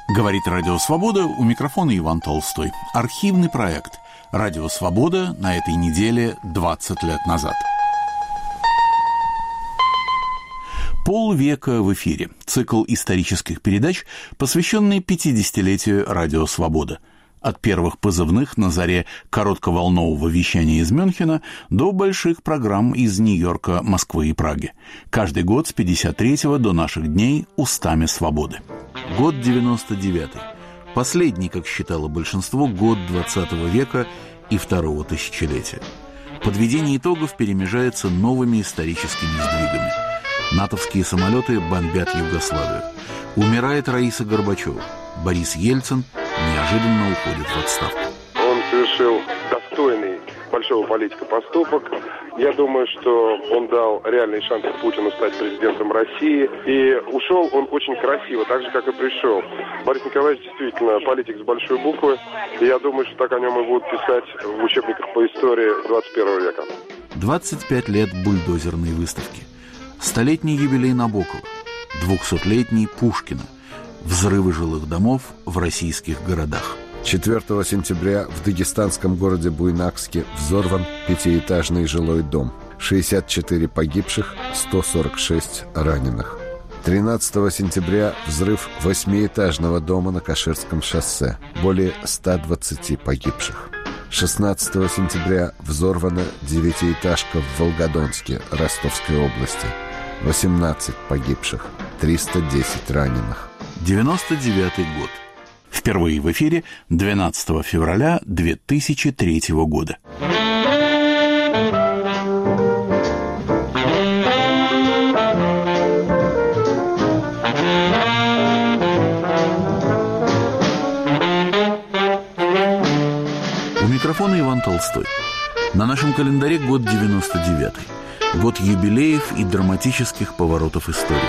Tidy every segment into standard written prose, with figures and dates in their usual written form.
Говорит Радио Свобода, у микрофона Иван Толстой. Архивный проект «Радио Свобода» на этой неделе 20 лет назад. Полвека в эфире. Цикл исторических передач, посвященный 50-летию Радио Свобода. От первых позывных на заре коротковолнового вещания из Мюнхена до больших программ из Нью-Йорка, Москвы и Праги. Каждый год с 53-го до наших дней устами свободы. Год 99-й. Последний, как считало большинство, год 20 века и второго тысячелетия. Подведение итогов перемежается новыми историческими сдвигами. Натовские самолеты бомбят Югославию. Умирает Раиса Горбачева. Борис Ельцин неожиданно уходит в отставку. Он совершил достойный большого политика поступок. Я думаю, что он дал реальный шанс Путину стать президентом России. И ушел он очень красиво, так же, как и пришел. Борис Николаевич действительно политик с большой буквы. И я думаю, что так о нем и будут писать в учебниках по истории 21 века. 25 лет бульдозерной выставки. Столетний юбилей Набокова. 200-летний Пушкина. Взрывы жилых домов в российских городах. 4 сентября в дагестанском городе Буйнакске взорван пятиэтажный жилой дом. 64 погибших, 146 раненых. 13 сентября взрыв 8-этажного дома на Каширском шоссе. Более 120 погибших. 16 сентября взорвана 9-этажка в Волгодонске, Ростовской области. 18 погибших, 310 раненых. 99-й год. Впервые в эфире 12 февраля 2003 года. У микрофона Иван Толстой. На нашем календаре год 99-й. Год юбилеев и драматических поворотов истории.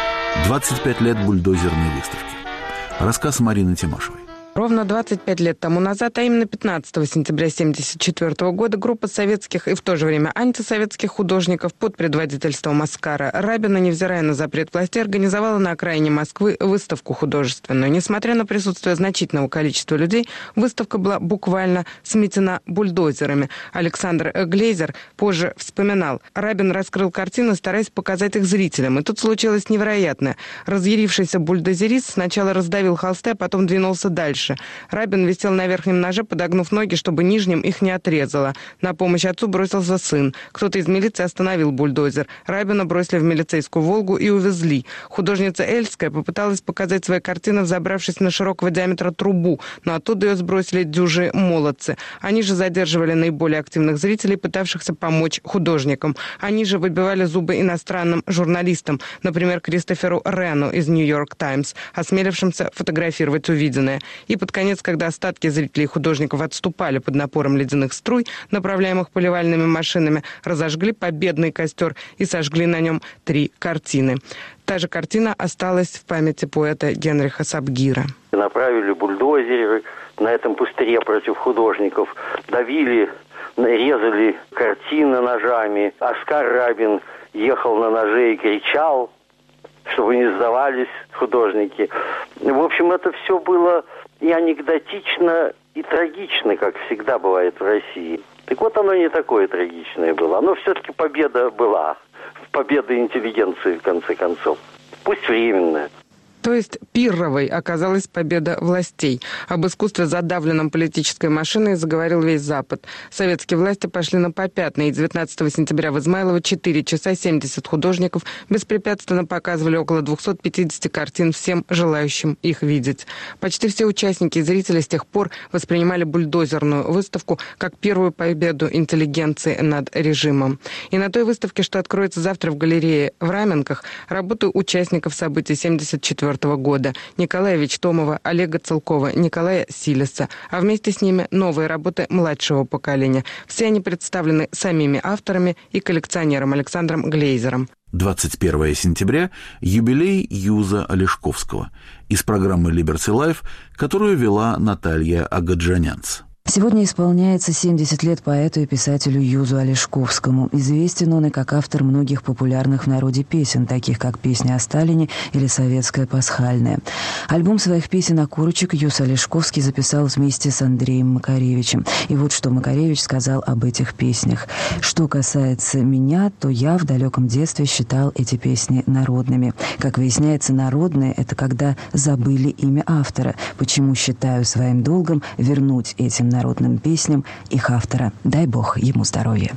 25 лет бульдозерной выставки. Рассказ Марины Тимашевой. Ровно 25 лет тому назад, а именно 15 сентября 1974 года, группа советских и в то же время антисоветских художников под предводительством Оскара Рабина, невзирая на запрет властей, организовала на окраине Москвы выставку художественную. Несмотря на присутствие значительного количества людей, выставка была буквально сметена бульдозерами. Александр Глейзер позже вспоминал: Рабин раскрыл картины, стараясь показать их зрителям. И тут случилось невероятное. Разъярившийся бульдозерист сначала раздавил холсты, а потом двинулся дальше. Рабин висел на верхнем ноже, подогнув ноги, чтобы нижним их не отрезало. На помощь отцу бросился сын. Кто-то из милиции остановил бульдозер. Рабина бросили в милицейскую «Волгу» и увезли. Художница Эльская попыталась показать свои картины, взобравшись на широкого диаметра трубу, но оттуда ее сбросили дюжи молодцы. Они же задерживали наиболее активных зрителей, пытавшихся помочь художникам. Они же выбивали зубы иностранным журналистам, например, Кристоферу Рену из «Нью-Йорк Таймс», осмелившимся фотографировать увиденное. И под конец, когда остатки зрителей и художников отступали под напором ледяных струй, направляемых поливальными машинами, разожгли победный костер и сожгли на нем 3 картины. Та же картина осталась в памяти поэта Генриха Сабгира. Направили бульдозеры на этом пустыре против художников, давили, резали картины ножами. Оскар Рабин ехал на ноже и кричал, чтобы не сдавались художники. В общем, это все было и анекдотично, и трагично, как всегда бывает в России. Так вот, оно не такое трагичное было. Оно все-таки победа была. Победа интеллигенции, в конце концов. Пусть временная. То есть пирровой оказалась победа властей. Об искусстве, задавленном политической машиной, заговорил весь Запад. Советские власти пошли на попятные. И 19 сентября в Измайлово 4 часа 70 художников беспрепятственно показывали около 250 картин всем желающим их видеть. Почти все участники и зрители с тех пор воспринимали бульдозерную выставку как первую победу интеллигенции над режимом. И на той выставке, что откроется завтра в галерее в Раменках, работы участников событий 1974 года: Николая Вичтомова, Олега Целкова, Николая Силеса, а вместе с ними новые работы младшего поколения. Все они представлены самими авторами и коллекционером Александром Глейзером. 21 сентября – юбилей Юза Олешковского из программы «Liberty Life», которую вела Наталья Агаджанянц. Сегодня исполняется 70 лет поэту и писателю Юзу Олешковскому. Известен он и как автор многих популярных в народе песен, таких как «Песня о Сталине» или «Советская пасхальная». Альбом своих песен «Окурочек» Юз Олешковский записал вместе с Андреем Макаревичем. И вот что Макаревич сказал об этих песнях. «Что касается меня, то я в далеком детстве считал эти песни народными. Как выясняется, народные – это когда забыли имя автора. Почему считаю своим долгом вернуть этим народным песням их автора. Дай Бог ему здоровья».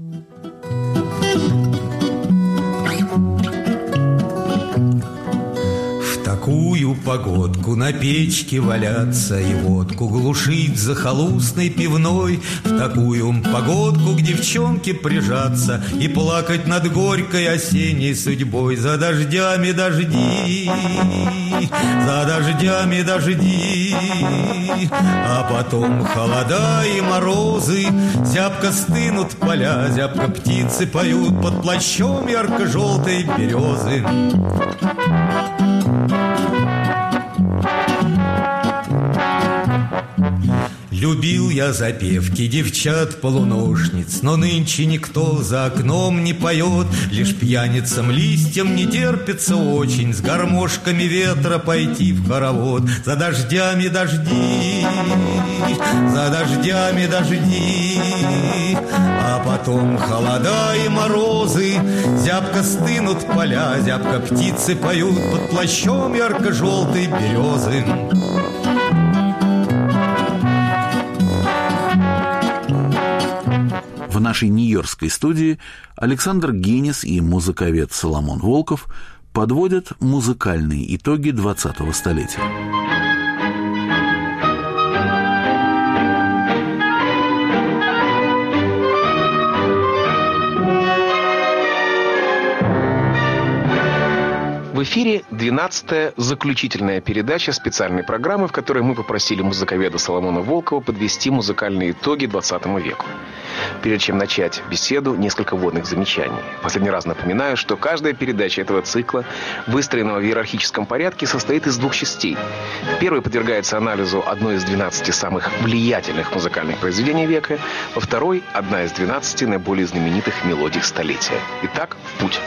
В такую погодку на печке валяться и водку глушить захолустной пивной, в такую погодку к девчонке прижаться и плакать над горькой осенней судьбой. За дождями дожди, за дождями дожди, а потом холода и морозы, зябко стынут поля, зябко птицы поют под плащом ярко-желтой березы. Любил я запевки девчат-полуношниц, но нынче никто за окном не поет. Лишь пьяницам листьям не терпится очень с гармошками ветра пойти в хоровод. За дождями дожди, за дождями дожди, а потом холода и морозы, зябко стынут поля, зябко птицы поют под плащом ярко-желтой березы. В нашей нью-йоркской студии Александр Генис и музыковед Соломон Волков подводят музыкальные итоги 20-го столетия. В эфире 12-я заключительная передача специальной программы, в которой мы попросили музыковеда Соломона Волкова подвести музыкальные итоги 20 веку. Перед чем начать беседу, несколько вводных замечаний. Последний раз напоминаю, что каждая передача этого цикла, выстроенного в иерархическом порядке, состоит из двух частей. Первой подвергается анализу одно из 12 самых влиятельных музыкальных произведений века, во второй – одна из 12 наиболее знаменитых мелодий столетия. Итак, в путь.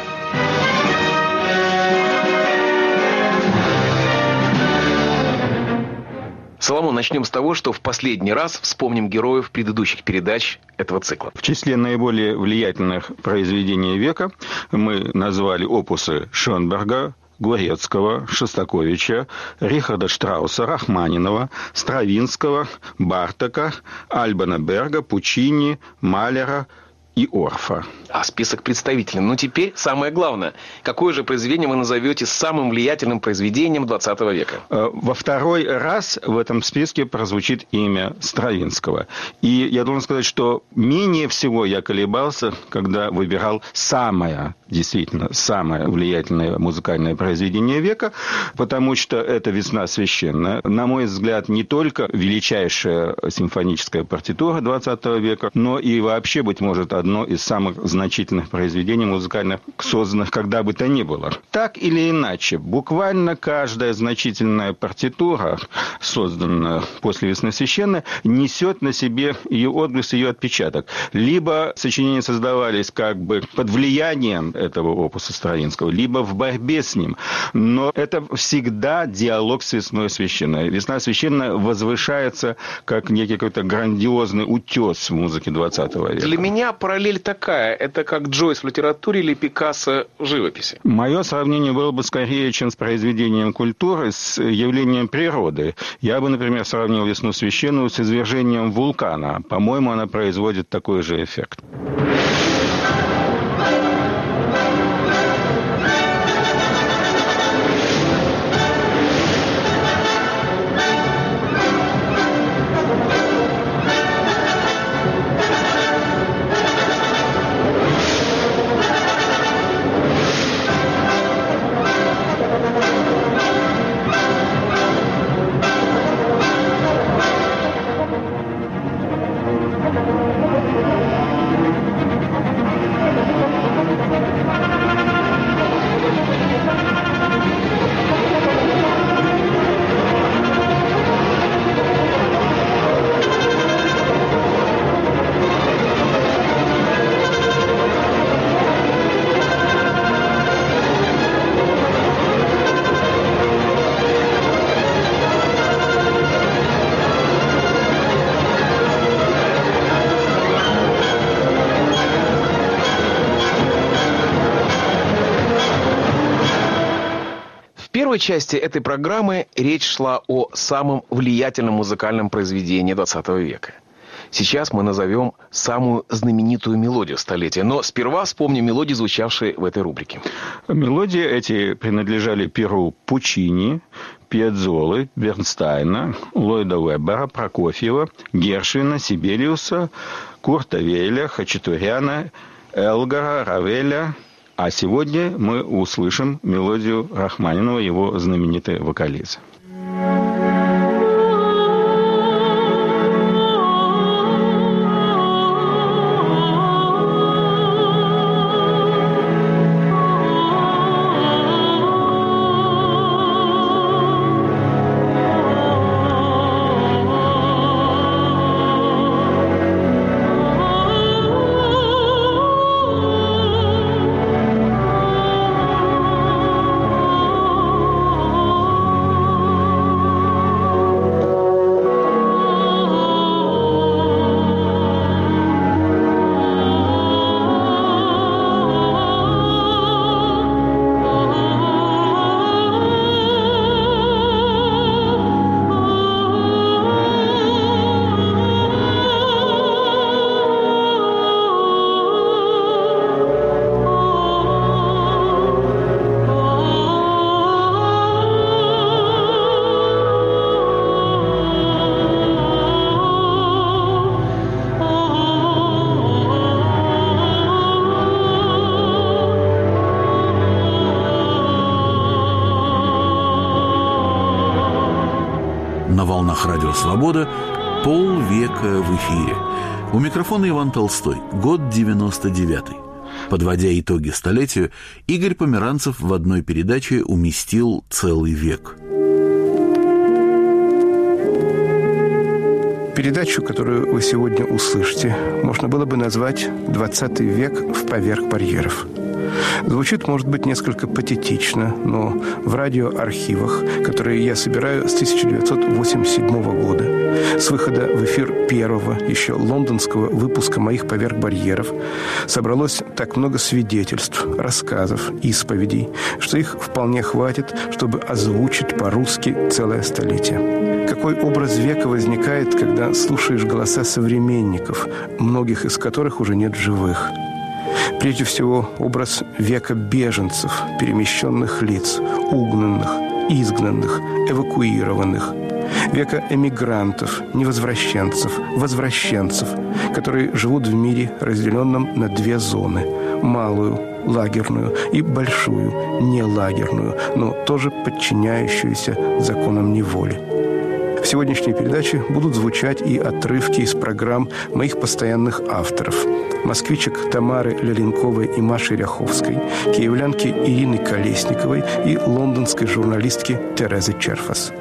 Соломон, начнем с того, что в последний раз вспомним героев предыдущих передач этого цикла. В числе наиболее влиятельных произведений века мы назвали опусы Шонберга, Горецкого, Шостаковича, Рихарда Штрауса, Рахманинова, Стравинского, Бартока, Альбана Берга, Пучини, Малера и Орфа. А список представителей. Ну, теперь самое главное. Какое же произведение вы назовете самым влиятельным произведением 20 века? Во второй раз в этом списке прозвучит имя Стравинского. И я должен сказать, что менее всего я колебался, когда выбирал действительно самое влиятельное музыкальное произведение века, потому что это «Весна священная». На мой взгляд, не только величайшая симфоническая партитура 20 века, но и вообще, быть может, одно из самых значительных произведений музыкальных, созданных когда бы то ни было. Так или иначе, буквально каждая значительная партитура, созданная после «Весны священной», несет на себе ее отблеск, ее отпечаток. Либо сочинения создавались как бы под влиянием этого опуса Стравинского, либо в борьбе с ним. Но это всегда диалог с «Весной священной». «Весна священная» возвышается как некий какой-то грандиозный утес в музыке 20 века. Для меня параллель такая. Это как Джойс в литературе или Пикассо в живописи. Мое сравнение было бы скорее, чем с произведением культуры, с явлением природы. Я бы, например, сравнил «Весну священную» с извержением вулкана. По-моему, она производит такой же эффект. первой части этой программы речь шла о самом влиятельном музыкальном произведении XX века. Сейчас мы назовем самую знаменитую мелодию столетия, но сперва вспомним мелодии, звучавшие в этой рубрике. Мелодии эти принадлежали перу Пучини, Пьяццолы, Бернстайна, Ллойда Уэббера, Прокофьева, Гершвина, Сибелиуса, Курта Вейля, Хачатуряна, Элгара, Равеля. А сегодня мы услышим мелодию Рахманинова, его знаменитой вокализ. На волнах Радио Свобода полвека в эфире. У микрофона Иван Толстой. Год 99-й. Подводя итоги столетию, Игорь Померанцев в одной передаче уместил целый век. Передачу, которую вы сегодня услышите, можно было бы назвать «20 век в поверх барьеров». Звучит, может быть, несколько патетично, но в радиоархивах, которые я собираю с 1987 года, с выхода в эфир первого, еще лондонского выпуска моих «Поверх барьеров», собралось так много свидетельств, рассказов, исповедей, что их вполне хватит, чтобы озвучить по-русски целое столетие. Какой образ века возникает, когда слушаешь голоса современников, многих из которых уже нет в живых? Прежде всего, образ века беженцев, перемещенных лиц, угнанных, изгнанных, эвакуированных, века эмигрантов, невозвращенцев, возвращенцев, которые живут в мире, разделенном на две зоны – малую, лагерную, и большую, нелагерную, но тоже подчиняющуюся законам неволи. В сегодняшней передаче будут звучать и отрывки из программ моих постоянных авторов – москвичек Тамары Леленковой и Маши Ряховской, киевлянки Ирины Колесниковой и лондонской журналистки Терезы Черфас.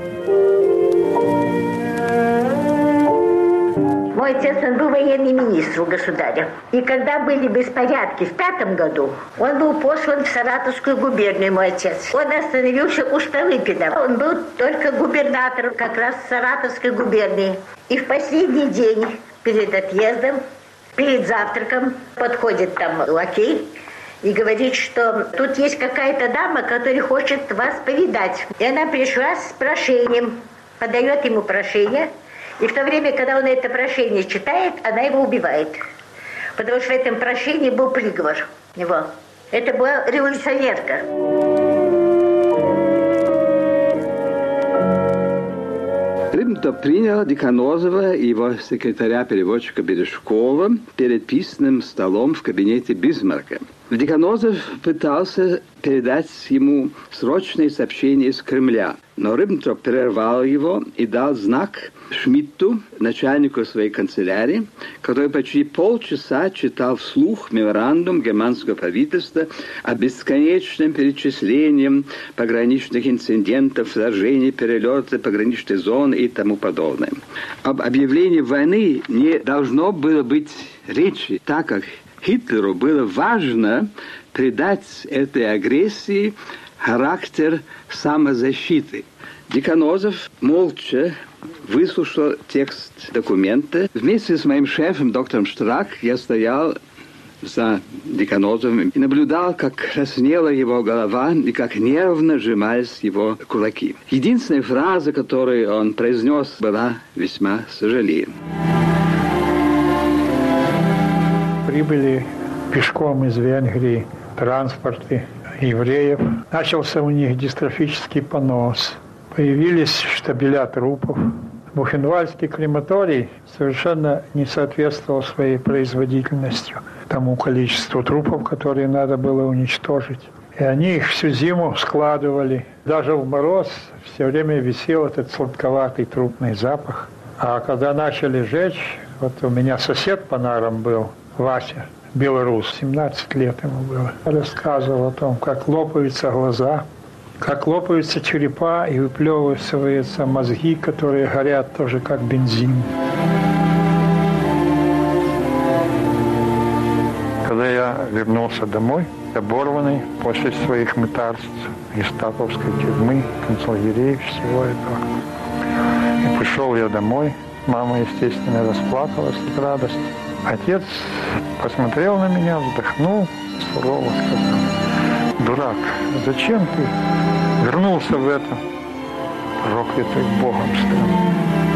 Мой отец, он был военный министр у государя. И когда были беспорядки в 5 году, он был послан в Саратовскую губернию, мой отец. Он остановился у Столыпина. Он был только губернатором как раз Саратовской губернии. И в последний день перед отъездом, перед завтраком, подходит там лакей и говорит, что тут есть какая-то дама, которая хочет вас повидать. И она пришла с прошением, подает ему прошение. И в то время, когда он это прошение читает, она его убивает. Потому что в этом прошении был приговор его. Это была революционерка. Риббентроп принял Деканозова и его секретаря-переводчика Бережкова перед письменным столом в кабинете Бисмарка. Деканозов пытался передать ему срочные сообщения из Кремля, но Риббентроп прервал его и дал знак Шмидту, начальнику своей канцелярии, который почти полчаса читал вслух меморандум германского правительства о бесконечном перечислении пограничных инцидентов, вторжений, перелета пограничной зоны и тому подобное. Об объявлении войны не должно было быть речи, так как Гитлеру было важно придать этой агрессии характер самозащиты. Деканозов молча выслушал текст документа. Вместе с моим шефом, доктором Штрак, я стоял за Деканозовым и наблюдал, как краснела его голова и как нервно сжимались его кулаки. Единственная фраза, которую он произнес, была «весьма сожалеем». Прибыли пешком из Венгрии транспорты евреев. Начался у них дистрофический понос. Появились штабеля трупов. Бухенвальдский крематорий совершенно не соответствовал своей производительностью тому количеству трупов, которые надо было уничтожить. И они их всю зиму складывали. Даже в мороз все время висел этот сладковатый трупный запах. А когда начали жечь, вот у меня сосед по нарам был, Вася, белорус, 17 лет ему было. Рассказывал о том, как лопаются глаза, как лопаются черепа и выплевываются мозги, которые горят тоже как бензин. Когда я вернулся домой, оборванный после своих мытарств, гестаповской тюрьмы, концлагерей, всего этого. И пришел я домой, мама, естественно, расплакалась от радости. Отец посмотрел на меня, вздохнул, сурово сказал: «Дурак, зачем ты вернулся в это проклятую Богом страну?»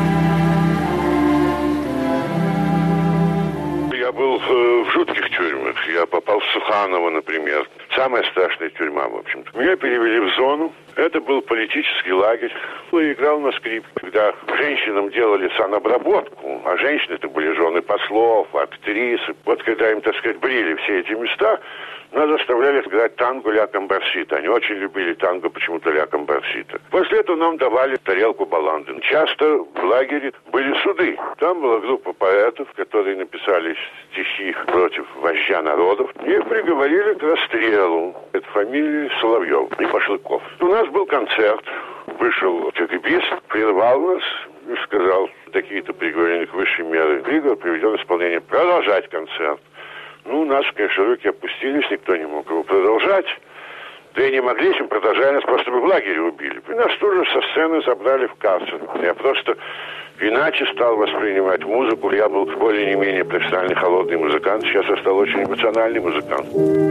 Я был в жутких тюрьмах. Я попал в Суханово, например. Самая страшная тюрьма, в общем-то. Меня перевели в зону. Это был политический лагерь. Я играл на скрипке. Когда женщинам делали санобработку, а женщины это были жены послов, актрисы. Вот когда им, так сказать, брили все эти места, нас заставляли играть танго ля Камбарсита. Они очень любили танго почему-то ля Камбарсита. После этого нам давали тарелку баланды. Часто в лагере были суды. Там была группа поэтов, которые написали стихи против вождя народов. Их приговорили к расстрелу. Это фамилии Соловьев и Башлыков. У нас был концерт. Вышел КГБист, прервал нас и сказал: такие-то приговорены к высшей мере. Приговор приведен в исполнение. Продолжать концерт. Ну, у нас, конечно, руки опустились, никто не мог его продолжать. Да и не могли, если мы продолжали, нас просто бы в лагере убили. И нас тоже со сцены забрали в карцер. Я просто иначе стал воспринимать музыку. Я был более не менее профессиональный холодный музыкант. Сейчас я стал очень эмоциональный музыкант.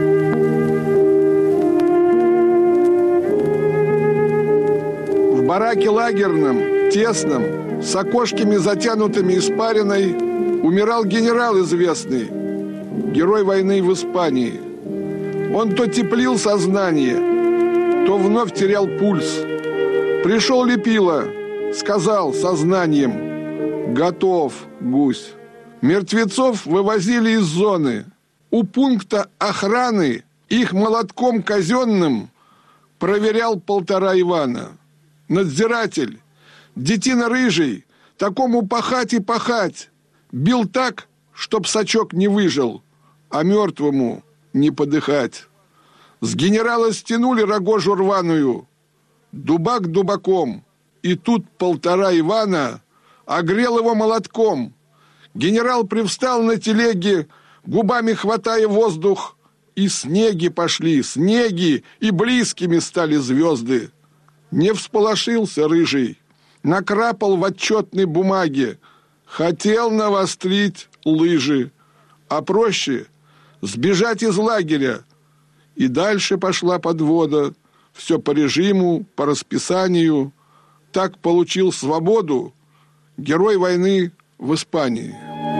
В бараке лагерном, тесном, с окошками затянутыми испариной, умирал генерал известный, герой войны в Испании. Он то теплил сознание, то вновь терял пульс. Пришел Лепила, сказал сознанием: готов, гусь. Мертвецов вывозили из зоны. У пункта охраны их молотком казенным проверял 1,5 Ивана. Надзиратель, детина рыжий, такому пахать и пахать. Бил так, чтоб сачок не выжил, а мертвому не подыхать. С генерала стянули рогожу рваную, дубак дубаком, и тут 1,5 Ивана огрел его молотком. Генерал привстал на телеге, губами хватая воздух, и снеги пошли, снеги, и близкими стали звезды. Не всполошился рыжий, накрапал в отчетной бумаге, хотел навострить лыжи, а проще сбежать из лагеря. И дальше пошла подвода, все по режиму, по расписанию. Так получил свободу герой войны в Испании.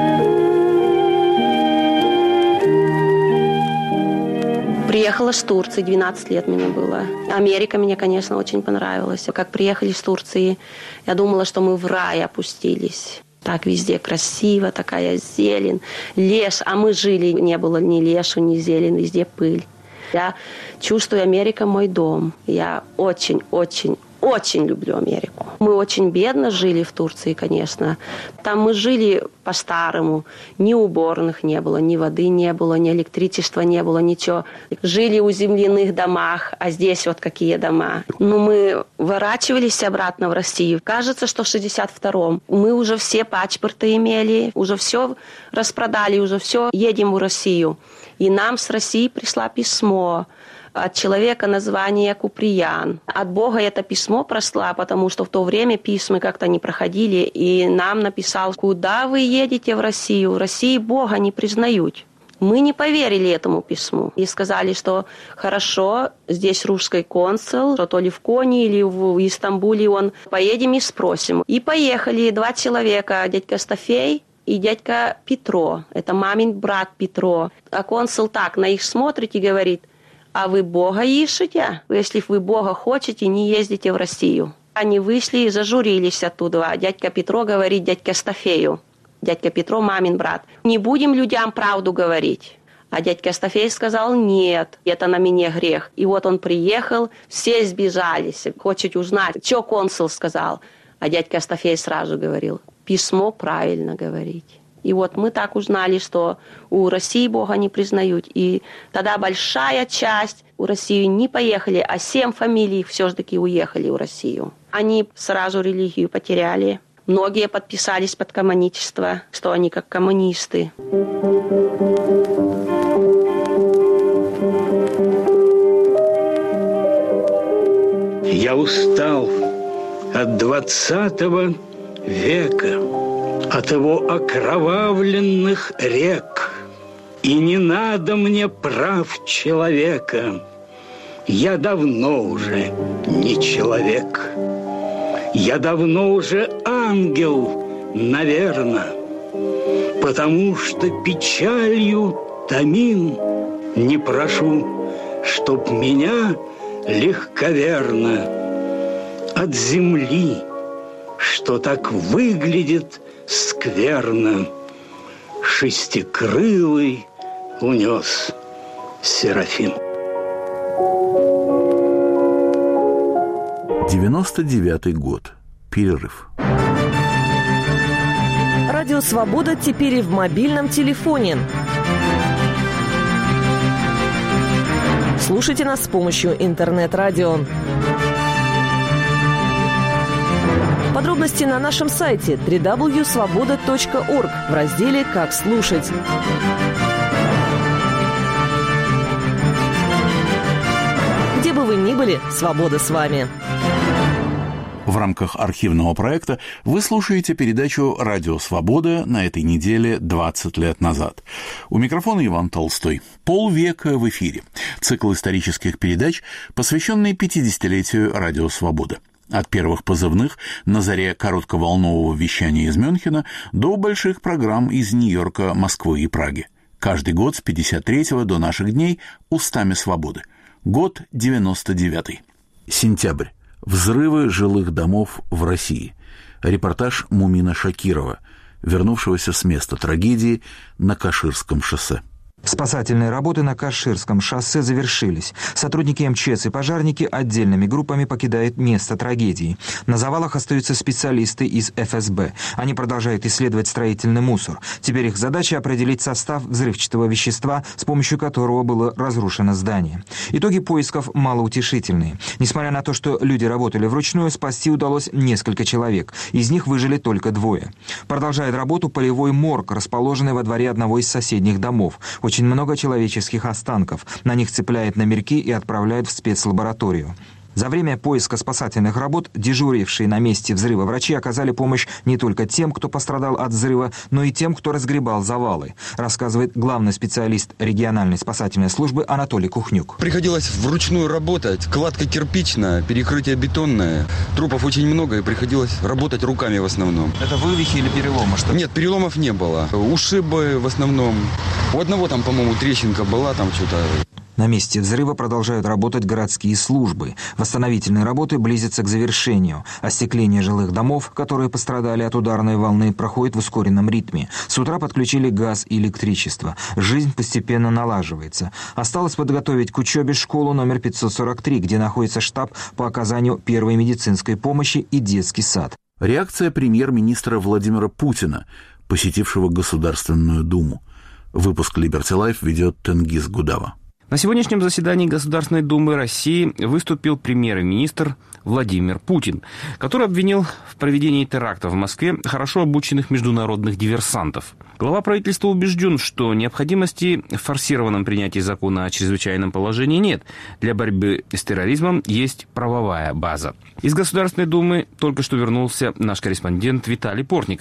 Приехала с Турции, 12 лет мне было. Америка мне, конечно, очень понравилась. Как приехали с Турции, я думала, что мы в рай опустились. Так везде красиво, такая зелень, лес. А мы жили, не было ни леса, ни зелени, везде пыль. Я чувствую, Америка мой дом. Я очень люблю Америку. Мы очень бедно жили в Турции, конечно. Там мы жили по-старому. Ни уборных не было, ни воды не было, ни электричества не было, ничего. Жили в земляных домах, а здесь вот какие дома. Ну, мы ворачивались обратно в Россию. Кажется, что в 62-м. Мы уже все паспорты имели, уже все распродали, уже все, едем в Россию. И нам с России пришло письмо от человека название Куприян. От Бога это письмо просло, потому что в то время письма как-то не проходили. И нам написал: куда вы едете в Россию? В России Бога не признают. Мы не поверили этому письму. И сказали, что хорошо, здесь русский консул, что то ли в Коне или в Истамбуле он. Поедем и спросим. И поехали 2 человека, дядька Стафей и дядька Петро. Это мамин брат Петро. А консул так на их смотрит и говорит: а вы Бога ищете? Если вы Бога хотите, не ездите в Россию. Они вышли и зажурились оттуда. А дядька Петро говорит дядьке Стафею. Дядька Петро, мамин брат. Не будем людям правду говорить. А дядька Стафей сказал: нет, это на мне грех. И вот он приехал, все сбежались, хочет узнать, что консул сказал. А дядька Стафей сразу говорил: письмо правильно говорить. И вот мы так узнали, что у России Бога не признают. И тогда большая часть у России не поехали, а 7 фамилий все-таки уехали в Россию. Они сразу религию потеряли. Многие подписались под коммуничество, что они как коммунисты. Я устал от 20 века, от его окровавленных рек. И не надо мне прав человека. Я давно уже не человек. Я давно уже ангел, наверно, потому что печалью томим. Не прошу, чтоб меня легковерно от земли, что так выглядит скверно, шестикрылый унес Серафим. 99-й год. Перерыв. Радио «Свобода» теперь и в мобильном телефоне. Слушайте нас с помощью интернет-радио. Подробности на нашем сайте www.svoboda.org в разделе «Как слушать». Где бы вы ни были, свобода с вами. В рамках архивного проекта вы слушаете передачу «Радио Свобода» на этой неделе 20 лет назад. У микрофона Иван Толстой. Полвека в эфире. Цикл исторических передач, посвященный 50-летию «Радио Свобода». От первых позывных на заре коротковолнового вещания из Мюнхена до больших программ из Нью-Йорка, Москвы и Праги. Каждый год с 53-го до наших дней устами свободы. Год 99-й. Сентябрь. Взрывы жилых домов в России. Репортаж Мумина Шакирова, вернувшегося с места трагедии на Каширском шоссе. Спасательные работы на Каширском шоссе завершились. Сотрудники МЧС и пожарники отдельными группами покидают место трагедии. На завалах остаются специалисты из ФСБ. Они продолжают исследовать строительный мусор. Теперь их задача определить состав взрывчатого вещества, с помощью которого было разрушено здание. Итоги поисков малоутешительные. Несмотря на то, что люди работали вручную, спасти удалось несколько человек. Из них выжили только 2. Продолжает работу полевой морг, расположенный во дворе одного из соседних домов. Очень много человеческих останков. На них цепляют номерки и отправляют в спецлабораторию. За время поиска спасательных работ дежурившие на месте взрыва врачи оказали помощь не только тем, кто пострадал от взрыва, но и тем, кто разгребал завалы, рассказывает главный специалист региональной спасательной службы Анатолий Кухнюк. Приходилось вручную работать. Кладка кирпичная, перекрытие бетонное. Трупов очень много, и приходилось работать руками в основном. Это вывихи или переломы? Что? Нет, переломов не было. Ушибы в основном. У одного там, по-моему, трещинка была, там что-то... На месте взрыва продолжают работать городские службы. Восстановительные работы близятся к завершению. Остекление жилых домов, которые пострадали от ударной волны, проходит в ускоренном ритме. С утра подключили газ и электричество. Жизнь постепенно налаживается. Осталось подготовить к учебе школу номер 543, где находится штаб по оказанию первой медицинской помощи и детский сад. Реакция премьер-министра Владимира Путина, посетившего Государственную Думу. Выпуск Liberty Life ведет Тенгиз Гудава. На сегодняшнем заседании Государственной Думы России выступил премьер-министр Владимир Путин, который обвинил в проведении теракта в Москве хорошо обученных международных диверсантов. Глава правительства убежден, что необходимости в форсированном принятии закона о чрезвычайном положении нет. Для борьбы с терроризмом есть правовая база. Из Государственной Думы только что вернулся наш корреспондент Виталий Портников.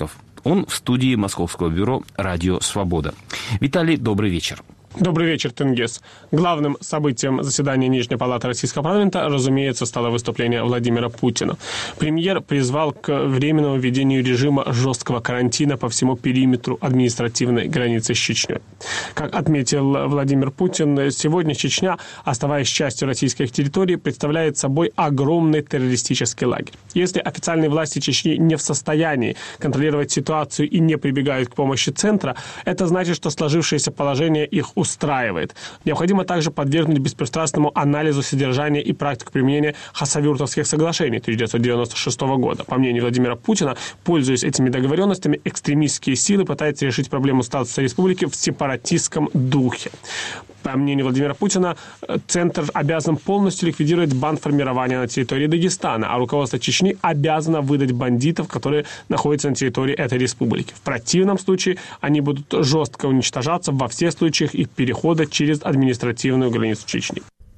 Он в студии Московского бюро «Радио Свобода». Виталий, добрый вечер. Добрый вечер, Тенгиз. Главным событием заседания Нижней палаты Российского парламента, разумеется, стало выступление Владимира Путина. Премьер призвал к временному введению режима жесткого карантина по всему периметру административной границы с Чечней. Как отметил Владимир Путин, сегодня Чечня, оставаясь частью российских территорий, представляет собой огромный террористический лагерь. Если официальные власти Чечни не в состоянии контролировать ситуацию и не прибегают к помощи центра, это значит, что сложившееся положение их устраивает. Необходимо также подвергнуть беспристрастному анализу содержания и практику применения Хасавюртовских соглашений 1996 года. По мнению Владимира Путина, пользуясь этими договоренностями, экстремистские силы пытаются решить проблему статуса республики в сепаратистском духе. По мнению Владимира Путина, Центр обязан полностью ликвидировать бандформирование на территории Дагестана, а руководство Чечни обязано выдать бандитов, которые находятся на территории этой республики. В противном случае они будут жестко уничтожаться во всех случаях их перехода через административную границу Чечни.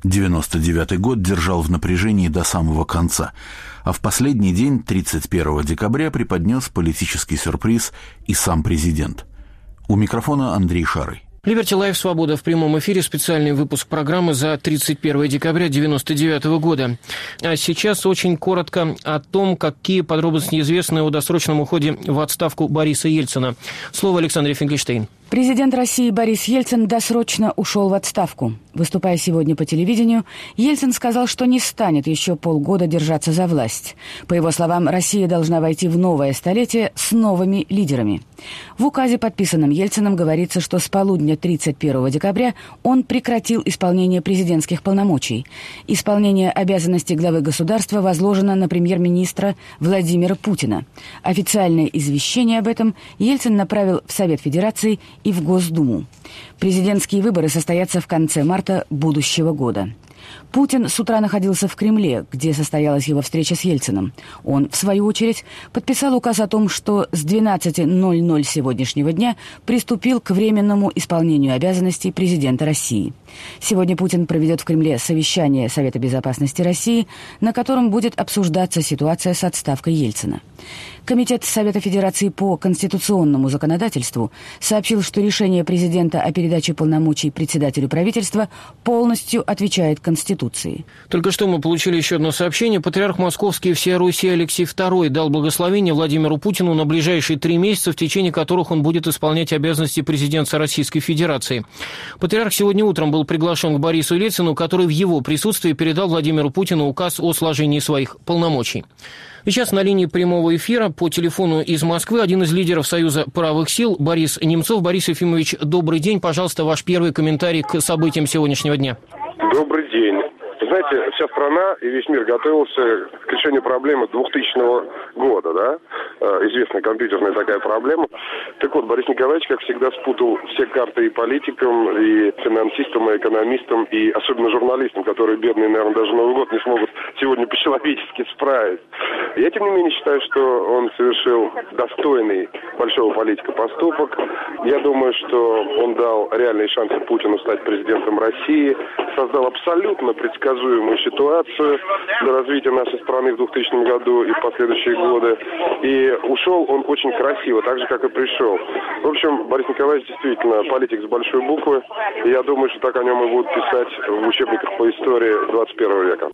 99-й год держал в напряжении до самого конца, а в последний день, 31 декабря, преподнес политический сюрприз и сам президент. У микрофона Андрей Шарый. Liberty Live «Свобода» в прямом эфире. Специальный выпуск программы за 31 декабря 1999 года. А сейчас очень коротко о том, какие подробности известны о досрочном уходе в отставку Бориса Ельцина. Слово Александре Финкельштейн. Президент России Борис Ельцин досрочно ушел в отставку. Выступая сегодня по телевидению, Ельцин сказал, что не станет еще полгода держаться за власть. По его словам, Россия должна войти в новое столетие с новыми лидерами. В указе, подписанном Ельциным, говорится, что с полудня 31 декабря он прекратил исполнение президентских полномочий. Исполнение обязанностей главы государства возложено на премьер-министра Владимира Путина. Официальное извещение об этом Ельцин направил в Совет Федерации и в Госдуму. Президентские выборы состоятся в конце марта будущего года. Путин с утра находился в Кремле, где состоялась его встреча с Ельциным. Он, в свою очередь, подписал указ о том, что с 12:00 сегодняшнего дня приступил к временному исполнению обязанностей президента России. Сегодня Путин проведет в Кремле совещание Совета безопасности России, на котором будет обсуждаться ситуация с отставкой Ельцина. Комитет Совета Федерации по конституционному законодательству сообщил, что решение президента о передаче полномочий председателю правительства полностью отвечает Конституции. Только что мы получили еще одно сообщение. Патриарх Московский и всея Руси Алексей II дал благословение Владимиру Путину на ближайшие 3 месяца, в течение которых он будет исполнять обязанности президента Российской Федерации. Патриарх сегодня утром был приглашен к Борису Ельцину, который в его присутствии передал Владимиру Путину указ о сложении своих полномочий. И сейчас на линии прямого эфира по телефону из Москвы один из лидеров Союза правых сил Борис Немцов. Борис Ефимович, добрый день. Пожалуйста, ваш первый комментарий к событиям сегодняшнего дня. Добрый день. Знаете, вся страна и весь мир готовился к решению проблемы 2000 года, да? Известная компьютерная такая проблема. Так вот, Борис Николаевич, как всегда, спутал все карты и политикам, и финансистам, и экономистам, и особенно журналистам, которые, бедные, наверное, даже Новый год не смогут сегодня по-человечески справить. Я, тем не менее, считаю, что он совершил достойный большого политика поступок. Я думаю, что он дал реальные шансы Путину стать президентом России, создал абсолютно предсказуемую ситуацию для развития нашей страны в 2000 году и в последующие годы. И ушел он очень красиво, так же, как и пришел. В общем, Борис Николаевич действительно политик с большой буквы. И я думаю, что так о нем и будут писать в учебниках по истории 21 века.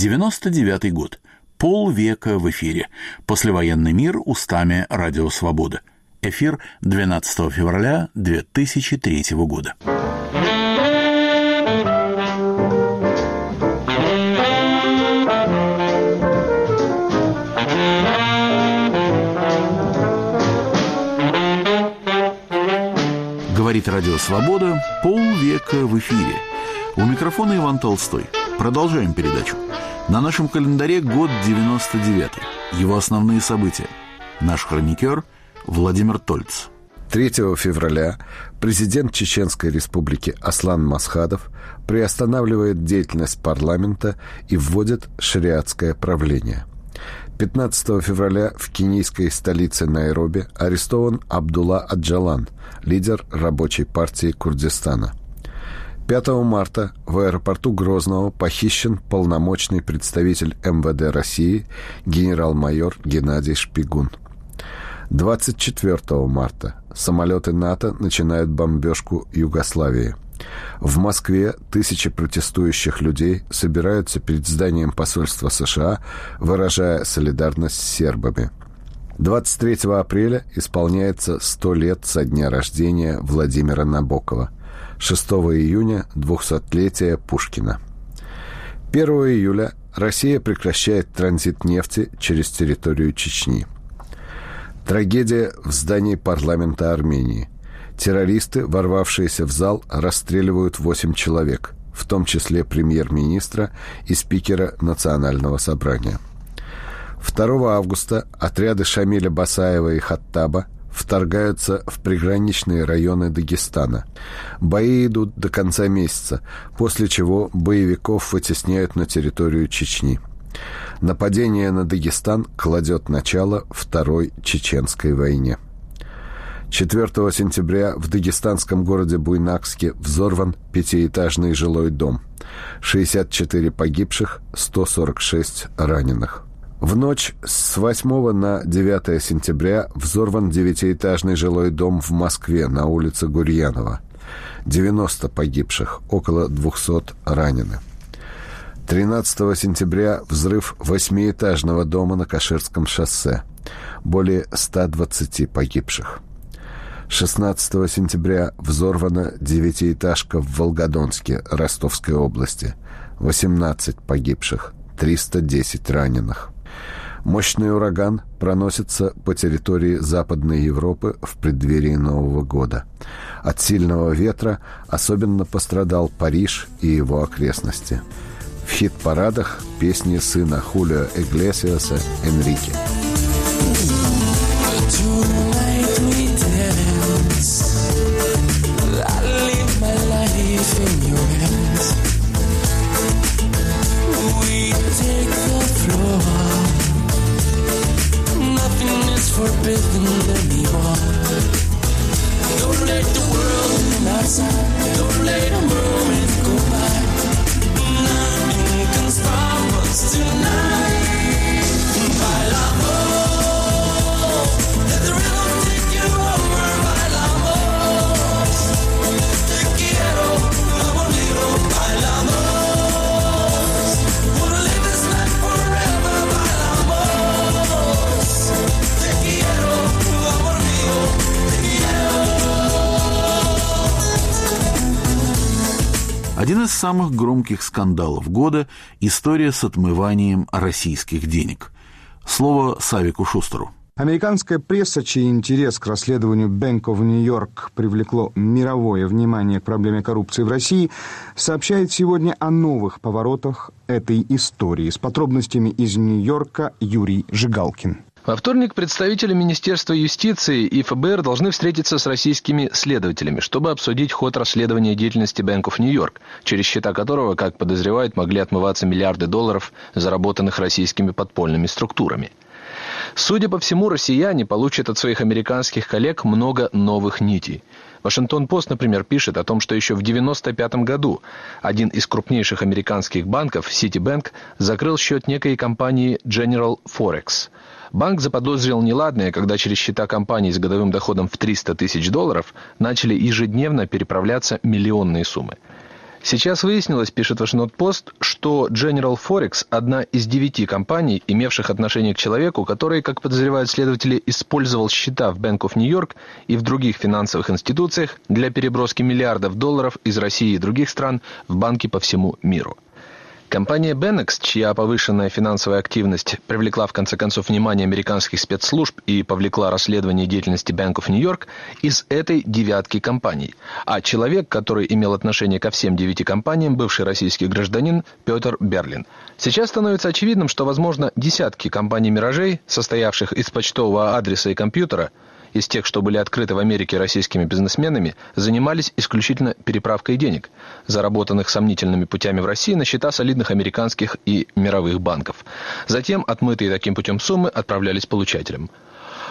99-й год. Полвека в эфире. Послевоенный мир устами Радио Свобода. Эфир 12 февраля 2003 года. Говорит Радио Свобода. Полвека в эфире. У микрофона Иван Толстой. Продолжаем передачу. На нашем календаре год 99-й. Его основные события. Наш хроникер Владимир Тольц. 3 февраля президент Чеченской республики Аслан Масхадов приостанавливает деятельность парламента и вводит шариатское правление. 15 февраля в кенийской столице Найроби арестован Абдулла Аджалан, лидер рабочей партии Курдистана. 5 марта в аэропорту Грозного похищен полномочный представитель МВД России генерал-майор Геннадий Шпигун. 24 марта самолеты НАТО начинают бомбежку Югославии. В Москве тысячи протестующих людей собираются перед зданием посольства США, выражая солидарность с сербами. 23 апреля исполняется 100 лет со дня рождения Владимира Набокова. 6 июня – 200-летие Пушкина. 1 июля Россия прекращает транзит нефти через территорию Чечни. Трагедия в здании парламента Армении. Террористы, ворвавшиеся в зал, расстреливают 8 человек, в том числе премьер-министра и спикера Национального собрания. 2 августа отряды Шамиля Басаева и Хаттаба вторгаются в приграничные районы Дагестана. Бои идут до конца месяца, после чего боевиков вытесняют на территорию Чечни. Нападение на Дагестан кладет начало Второй Чеченской войне. 4 сентября в дагестанском городе Буйнакске взорван 5-этажный жилой дом. 64 погибших, 146 раненых. В ночь с 8 на 9 сентября взорван 9-этажный жилой дом в Москве на улице Гурьянова. 90 погибших, около 200 ранены. 13 сентября взрыв 8-этажного дома на Каширском шоссе. Более 120 погибших. 16 сентября взорвана 9-этажка в Волгодонске Ростовской области. 18 погибших, 310 раненых. Мощный ураган проносится по территории Западной Европы в преддверии Нового года. От сильного ветра особенно пострадал Париж и его окрестности. В хит-парадах песни сына Хулио Иглесиаса «Энрике». Forbidden anymore. Don't let the world in outside. Don't let a moment go by. Nothing can stop us tonight. Bailamos. Let the rhythm take you over. Bailamos. Te quiero, aburrido. Bailamos. Wanna live this life forever. Bailamos. Один из самых громких скандалов года – история с отмыванием российских денег. Слово Савику Шустеру. Американская пресса, чей интерес к расследованию Bank of New York привлекло мировое внимание к проблеме коррупции в России, сообщает сегодня о новых поворотах этой истории. С подробностями из Нью-Йорка Юрий Жигалкин. Во вторник представители Министерства юстиции и ФБР должны встретиться с российскими следователями, чтобы обсудить ход расследования деятельности Bank of New York, через счета которого, как подозревают, могли отмываться миллиарды долларов, заработанных российскими подпольными структурами. Судя по всему, россияне получат от своих американских коллег много новых нитей. Вашингтон-Пост, например, пишет о том, что еще в 1995 году один из крупнейших американских банков, Citibank, закрыл счет некой компании General Forex. Банк заподозрил неладное, когда через счета компаний с годовым доходом в $300 тысяч начали ежедневно переправляться миллионные суммы. Сейчас выяснилось, пишет Вашингтон-Пост, что General Forex – одна из 9 компаний, имевших отношение к человеку, который, как подозревают следователи, использовал счета в Bank of New York и в других финансовых институциях для переброски миллиардов долларов из России и других стран в банки по всему миру. Компания Benex, чья повышенная финансовая активность привлекла в конце концов внимание американских спецслужб и повлекла расследование деятельности Bank of New York, из этой 9 компаний. А человек, который имел отношение ко всем 9 компаниям, бывший российский гражданин Петр Берлин. Сейчас становится очевидным, что, возможно, десятки компаний-миражей, состоявших из почтового адреса и компьютера, из тех, что были открыты в Америке российскими бизнесменами, занимались исключительно переправкой денег, заработанных сомнительными путями в России, на счета солидных американских и мировых банков. Затем отмытые таким путем суммы отправлялись получателям.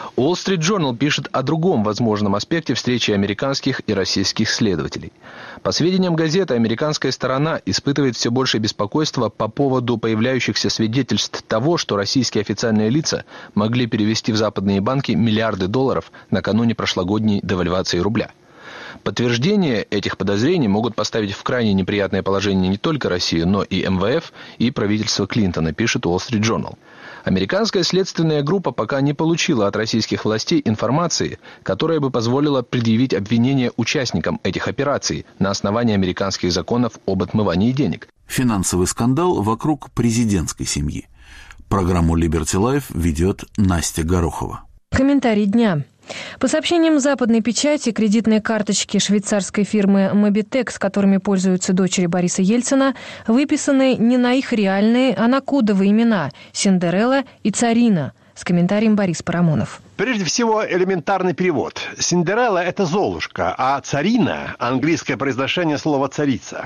Wall Street Journal пишет о другом возможном аспекте встречи американских и российских следователей. По сведениям газеты, американская сторона испытывает все больше беспокойства по поводу появляющихся свидетельств того, что российские официальные лица могли перевести в западные банки миллиарды долларов накануне прошлогодней девальвации рубля. Подтверждение этих подозрений могут поставить в крайне неприятное положение не только Россию, но и МВФ, и правительство Клинтона, пишет Wall Street Journal. Американская следственная группа пока не получила от российских властей информации, которая бы позволила предъявить обвинения участникам этих операций на основании американских законов об отмывании денег. Финансовый скандал вокруг президентской семьи. Программу Liberty Life ведет Настя Горохова. Комментарий дня. По сообщениям западной печати, кредитные карточки швейцарской фирмы Mobitech, с которыми пользуются дочери Бориса Ельцина, выписаны не на их реальные, а на кодовые имена – Синдерелла и Царина. С комментарием Борис Парамонов. Прежде всего, элементарный перевод. Синдерелла – это Золушка, а Царина – английское произношение слова «царица».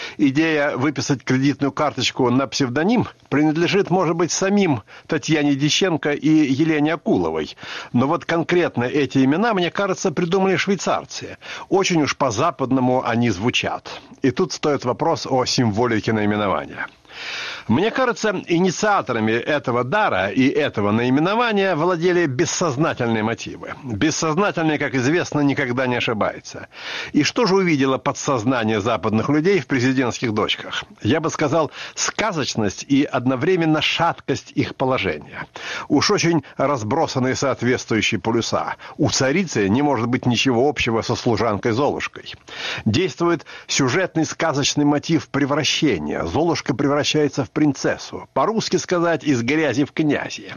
Идея выписать кредитную карточку на псевдоним принадлежит, может быть, самим Татьяне Дьяченко и Елене Акуловой. Но вот конкретно эти имена, мне кажется, придумали швейцарцы. Очень уж по-западному они звучат. И тут стоит вопрос о символике наименования. Мне кажется, инициаторами этого дара и этого наименования владели бессознательные мотивы. Бессознательное, как известно, никогда не ошибается. И что же увидело подсознание западных людей в президентских дочках? Я бы сказал, сказочность и одновременно шаткость их положения. Уж очень разбросанные соответствующие полюса. У царицы не может быть ничего общего со служанкой Золушкой. Действует сюжетный сказочный мотив превращения. Золушка превращается в принцессу. По-русски сказать, из грязи в князи.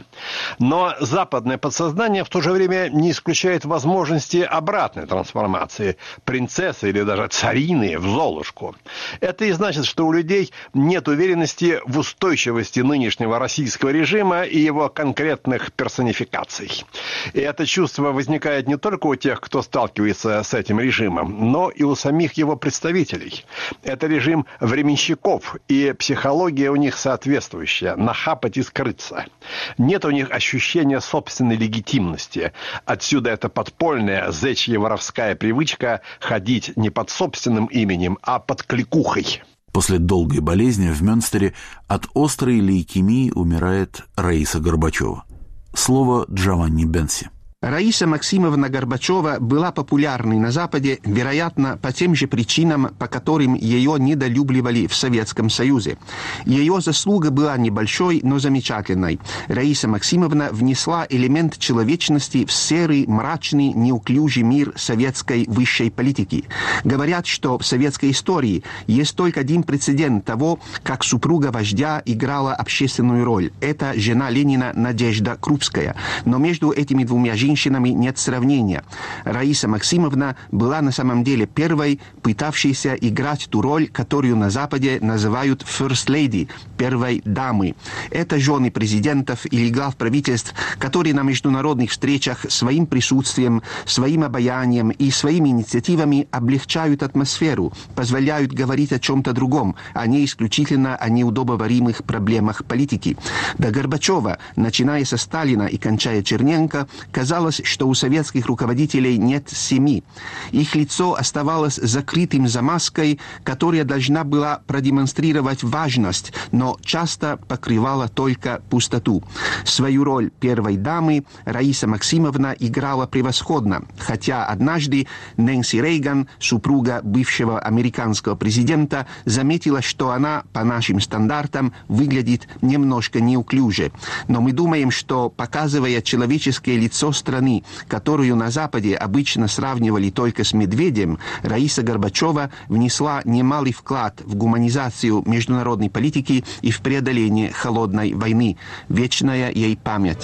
Но западное подсознание в то же время не исключает возможности обратной трансформации принцессы или даже царины в Золушку. Это и значит, что у людей нет уверенности в устойчивости нынешнего российского режима и его конкретных персонификаций. И это чувство возникает не только у тех, кто сталкивается с этим режимом, но и у самих его представителей. Это режим временщиков, и психология у них соответствующая – нахапать и скрыться. Нет у них ощущения собственной легитимности. Отсюда эта подпольная зечья воровская привычка ходить не под собственным именем, а под кликухой. После долгой болезни в Мюнстере от острой лейкемии умирает Раиса Горбачева. Слово Джованни Бенси. Раиса Максимовна Горбачева была популярной на Западе, вероятно, по тем же причинам, по которым ее недолюбливали в Советском Союзе. Ее заслуга была небольшой, но замечательной. Раиса Максимовна внесла элемент человечности в серый, мрачный, неуклюжий мир советской высшей политики. Говорят, что в советской истории есть только один прецедент того, как супруга вождя играла общественную роль. Это жена Ленина Надежда Крупская. Но между этими двумя женщинами нет сравнения. Раиса Максимовна была на самом деле первой, пытавшейся играть ту роль, которую на Западе называют «first lady» – первой дамы. Это жены президентов или глав правительств, которые на международных встречах своим присутствием, своим обаянием и своими инициативами облегчают атмосферу, позволяют говорить о чем-то другом, а не исключительно о неудобоваримых проблемах политики. До Горбачева, начиная со Сталина и кончая Черненко, казалось, что у советских руководителей нет семьи. Их лицо оставалось закрытым за маской, которая должна была продемонстрировать важность, но часто покрывала только пустоту. Свою роль первой дамы Раиса Максимовна играла превосходно, хотя однажды Нэнси Рейган, супруга бывшего американского президента, заметила, что она, по нашим стандартам, выглядит немножко неуклюже. Но мы думаем, что, показывая человеческое лицо страны, которую на Западе обычно сравнивали только с медведем, Раиса Горбачева внесла немалый вклад в гуманизацию международной политики и в преодоление холодной войны. Вечная ей память.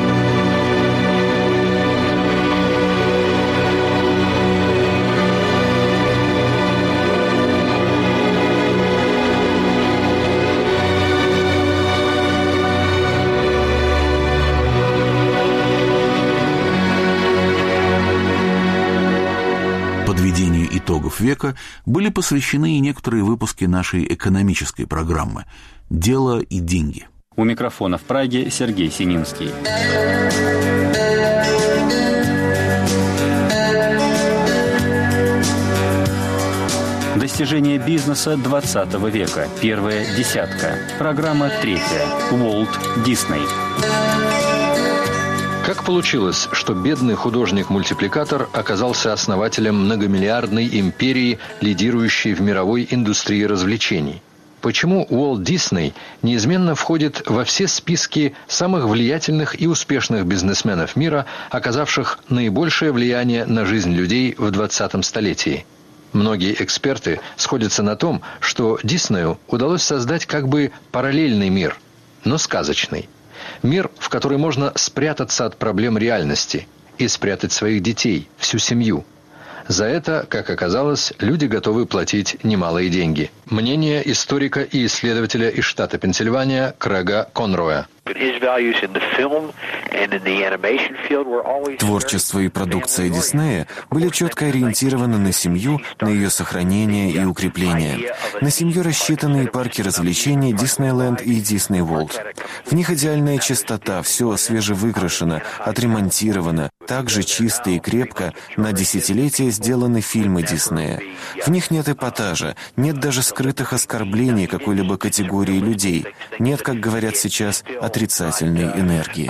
Подведению итогов века были посвящены и некоторые выпуски нашей экономической программы «Дело и деньги». У микрофона в Праге Сергей Сининский. Достижения бизнеса 20 века. Первая десятка. Программа 3. Уолт Дисней. Как получилось, что бедный художник-мультипликатор оказался основателем многомиллиардной империи, лидирующей в мировой индустрии развлечений? Почему Уолт Дисней неизменно входит во все списки самых влиятельных и успешных бизнесменов мира, оказавших наибольшее влияние на жизнь людей в 20-м столетии? Многие эксперты сходятся на том, что Диснею удалось создать как бы параллельный мир, но сказочный. Мир, в который можно спрятаться от проблем реальности и спрятать своих детей, всю семью. За это, как оказалось, люди готовы платить немалые деньги. Мнение историка и исследователя из штата Пенсильвания Крэга Конроя. Творчество и продукция Диснея были четко ориентированы на семью, на ее сохранение и укрепление. На семью рассчитаны и парки развлечений Диснейленд и Дисней Ворлд. В них идеальная чистота, все свежевыкрашено, отремонтировано. Также чисто и крепко на десятилетия сделаны фильмы Диснея. В них нет эпатажа, нет даже скрытых оскорблений какой-либо категории людей. Нет, как говорят сейчас, отрицательной энергии.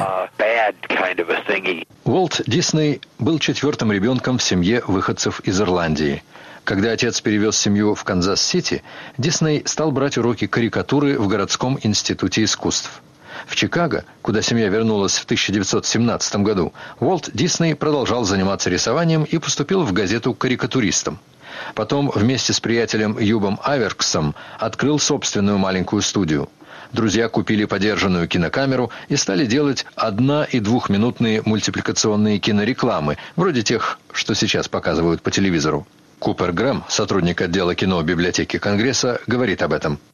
Уолт Дисней был четвертым ребенком в семье выходцев из Ирландии. Когда отец перевез семью в Канзас-Сити, Дисней стал брать уроки карикатуры в городском институте искусств. В Чикаго, куда семья вернулась в 1917 году, Уолт Дисней продолжал заниматься рисованием и поступил в газету карикатуристом. Потом вместе с приятелем Юбом Аверксом открыл собственную маленькую студию. Друзья купили подержанную кинокамеру и стали делать 1- и 2-минутные мультипликационные кинорекламы, вроде тех, что сейчас показывают по телевизору. Купер Грэм, сотрудник отдела кино библиотеки Конгресса, говорит об этом.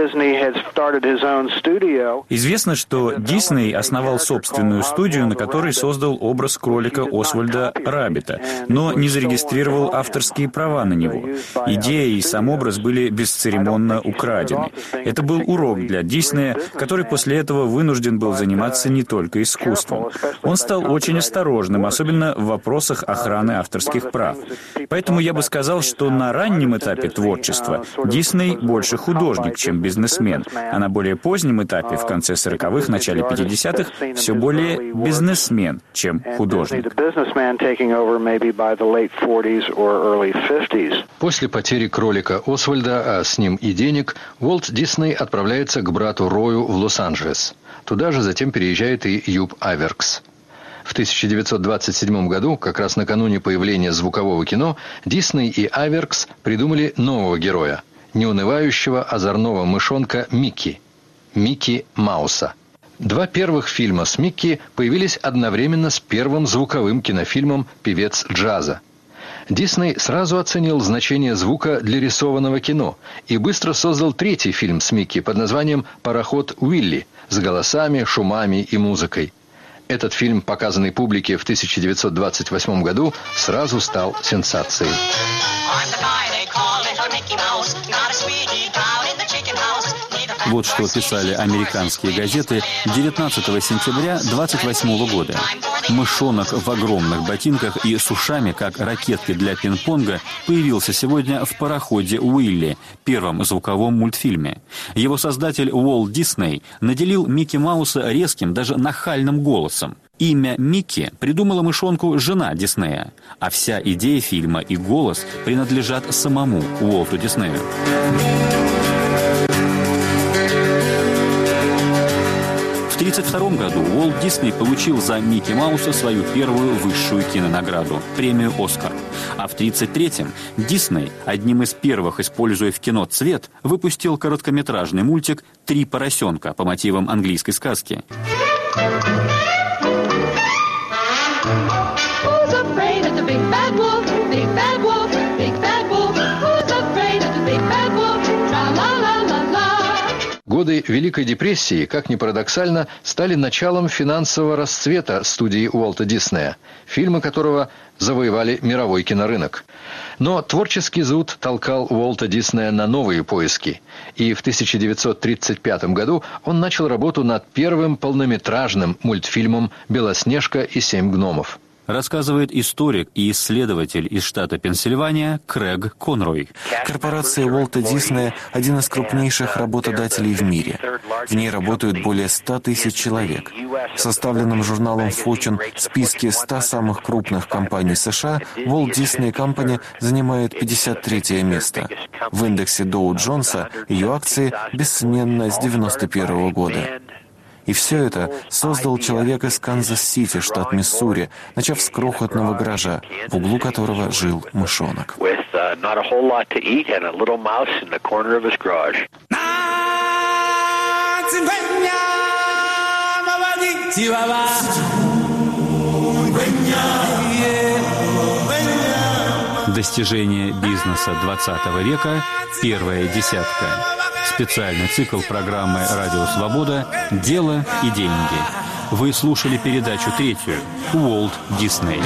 Известно, что Дисней основал собственную студию, на которой создал образ кролика Освальда Раббита, но не зарегистрировал авторские права на него. Идея и сам образ были бесцеремонно украдены. Это был урок для Диснея, который после этого вынужден был заниматься не только искусством. Он стал очень осторожным, особенно в вопросах охраны авторских прав. Поэтому я бы сказал, что на раннем этапе творчества Дисней больше художник, чем бизнесмен, а на более позднем этапе, в конце 40-х, начале 50-х, все более бизнесмен, чем художник. После потери кролика Освальда, а с ним и денег, Уолт Дисней отправляется к брату Рою в Лос-Анджелес. Туда же затем переезжает и Юб Аверкс. В 1927 году, как раз накануне появления звукового кино, Дисней и Аверкс придумали нового героя – неунывающего озорного мышонка Микки. Микки Мауса. 2 первых фильма с Микки появились одновременно с первым звуковым кинофильмом «Певец джаза». Дисней сразу оценил значение звука для рисованного кино и быстро создал 3-й фильм с Микки под названием «Пароход Уилли» с голосами, шумами и музыкой. Этот фильм, показанный публике в 1928 году, сразу стал сенсацией. Вот что писали американские газеты 19 сентября 1928 года. Мышонок в огромных ботинках и с ушами, как ракетки для пинг-понга, появился сегодня в «Пароходе Уилли», первом звуковом мультфильме. Его создатель Уолт Дисней наделил Микки Мауса резким, даже нахальным голосом. Имя Микки придумала мышонку жена Диснея, а вся идея фильма и голос принадлежат самому Уолту Диснею. В 1932 году Уолт Дисней получил за Микки Мауса свою первую высшую кинонаграду – премию «Оскар». А в 1933-м Дисней, одним из первых, используя в кино цвет, выпустил короткометражный мультик «Три поросенка» по мотивам английской сказки. Годы Великой депрессии, как ни парадоксально, стали началом финансового расцвета студии Уолта Диснея, фильмы которого завоевали мировой кинорынок. Но творческий зуд толкал Уолта Диснея на новые поиски, и в 1935 году он начал работу над первым полнометражным мультфильмом «Белоснежка и 7 гномов». рассказывает историк и исследователь из штата Пенсильвания Крэг Конрой. Корпорация Уолта Диснея – один из крупнейших работодателей в мире. В ней работают более 100 тысяч человек. В составленном журналом Fortune списке 100 самых крупных компаний США Walt Disney Company занимает 53-е место. В индексе Доу Джонса ее акции бессменно с 1991 года. И все это создал человек из Канзас-Сити, штат Миссури, начав с крохотного гаража, в углу которого жил мышонок. Достижения бизнеса 20 века. Первая десятка. Специальный цикл программы «Радио Свобода. Дело и деньги». Вы слушали передачу третью «Уолт Дисней».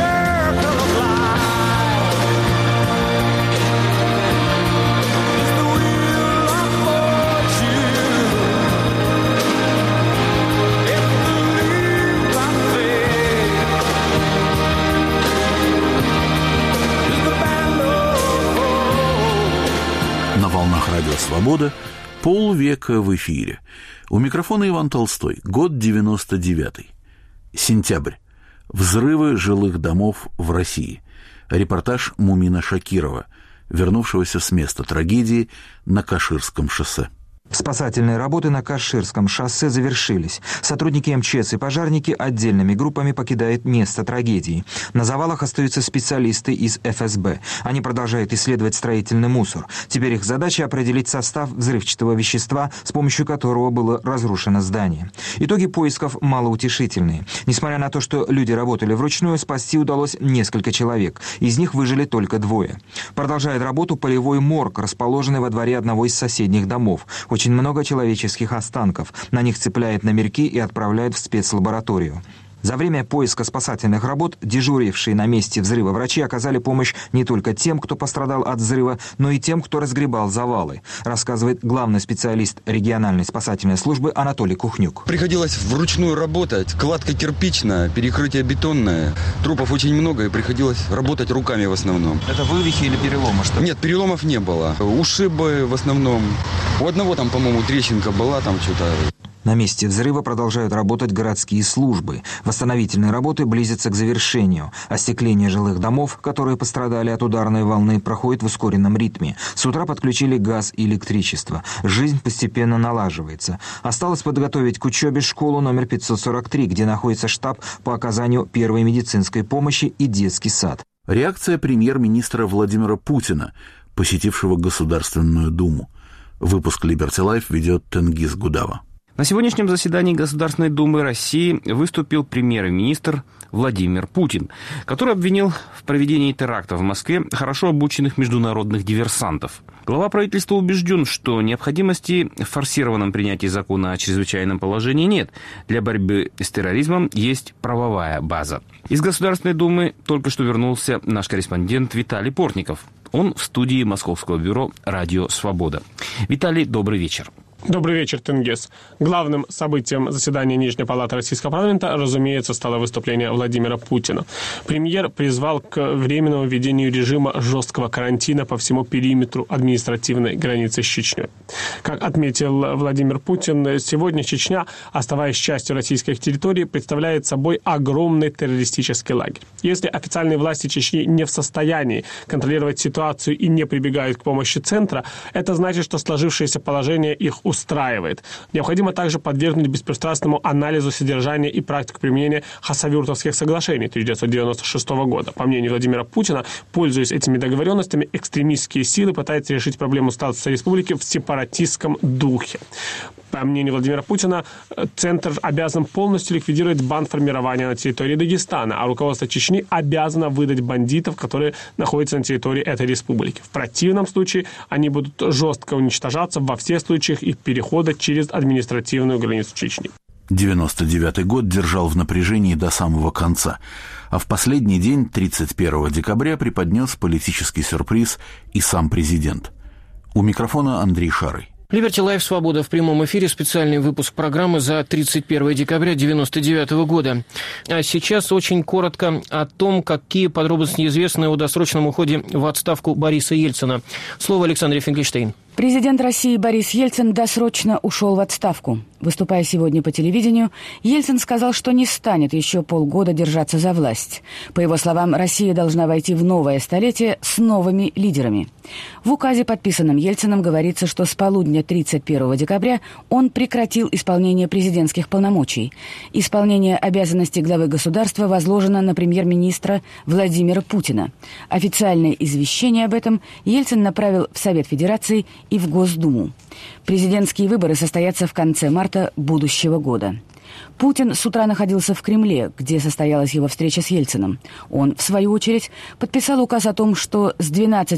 На волнах «Радио Свобода» полвека в эфире. У микрофона Иван Толстой. Год 99-й. Сентябрь. Взрывы жилых домов в России. Репортаж Мумина Шакирова, вернувшегося с места трагедии на Каширском шоссе. Спасательные работы на Каширском шоссе завершились. Сотрудники МЧС и пожарники отдельными группами покидают место трагедии. На завалах остаются специалисты из ФСБ. Они продолжают исследовать строительный мусор. Теперь их задача определить состав взрывчатого вещества, с помощью которого было разрушено здание. Итоги поисков малоутешительные. Несмотря на то, что люди работали вручную, спасти удалось несколько человек. Из них выжили только 2. Продолжает работу полевой морг, расположенный во дворе одного из соседних домов. Очень много человеческих останков. На них цепляют номерки и отправляют в спецлабораторию. За время поиска спасательных работ дежурившие на месте взрыва врачи оказали помощь не только тем, кто пострадал от взрыва, но и тем, кто разгребал завалы, рассказывает главный специалист региональной спасательной службы Анатолий Кухнюк. Приходилось вручную работать. Кладка кирпичная, перекрытие бетонное. Трупов очень много, и приходилось работать руками в основном. Это вывихи или переломы? Что? Нет, переломов не было. Ушибы в основном. У одного там, по-моему, трещинка была, там что-то... На месте взрыва продолжают работать городские службы. Восстановительные работы близятся к завершению. Остекление жилых домов, которые пострадали от ударной волны, проходит в ускоренном ритме. С утра подключили газ и электричество. Жизнь постепенно налаживается. Осталось подготовить к учебе школу номер 543, где находится штаб по оказанию первой медицинской помощи и детский сад. Реакция премьер-министра Владимира Путина, посетившего Государственную Думу. Выпуск Liberty Life ведет Тенгиз Гудава. На сегодняшнем заседании Государственной Думы России выступил премьер-министр Владимир Путин, который обвинил в проведении теракта в Москве хорошо обученных международных диверсантов. Глава правительства убежден, что необходимости в форсированном принятии закона о чрезвычайном положении нет. Для борьбы с терроризмом есть правовая база. Из Государственной Думы только что вернулся наш корреспондент Виталий Портников. Он в студии Московского бюро «Радио Свобода». Виталий, добрый вечер. Добрый вечер, Тенгиз. Главным событием заседания Нижней палаты Российского парламента, разумеется, стало выступление Владимира Путина. Премьер призвал к временному введению режима жесткого карантина по всему периметру административной границы с Чечней. Как отметил Владимир Путин, сегодня Чечня, оставаясь частью российской территории, представляет собой огромный террористический лагерь. Если официальные власти Чечни не в состоянии контролировать ситуацию и не прибегают к помощи центра, это значит, что сложившееся положение их устраивает. Необходимо также подвергнуть беспристрастному анализу содержания и практику применения Хасавюртовских соглашений 1996 года. По мнению Владимира Путина, пользуясь этими договоренностями, экстремистские силы пытаются решить проблему статуса республики в сепаратистском духе. По мнению Владимира Путина, Центр обязан полностью ликвидировать бандформирование на территории Дагестана, а руководство Чечни обязано выдать бандитов, которые находятся на территории этой республики. В противном случае они будут жестко уничтожаться во всех случаях их перехода через административную границу Чечни. 99-й год держал в напряжении до самого конца, а в последний день, 31 декабря, преподнес политический сюрприз и сам президент. У микрофона Андрей Шарый. Liberty Live «Свобода» в прямом эфире. Специальный выпуск программы за 31 декабря 1999 года. А сейчас очень коротко о том, какие подробности известны о досрочном уходе в отставку Бориса Ельцина. Слово Александре Финкельштейн. Президент России Борис Ельцин досрочно ушел в отставку. Выступая сегодня по телевидению, Ельцин сказал, что не станет еще полгода держаться за власть. По его словам, Россия должна войти в новое столетие с новыми лидерами. В указе, подписанном Ельциным, говорится, что с полудня 31 декабря он прекратил исполнение президентских полномочий. Исполнение обязанностей главы государства возложено на премьер-министра Владимира Путина. Официальное извещение об этом Ельцин направил в Совет Федерации и в Госдуму. Президентские выборы состоятся в конце марта будущего года. Путин с утра находился в Кремле, где состоялась его встреча с Ельциным. Он, в свою очередь, подписал указ о том, что с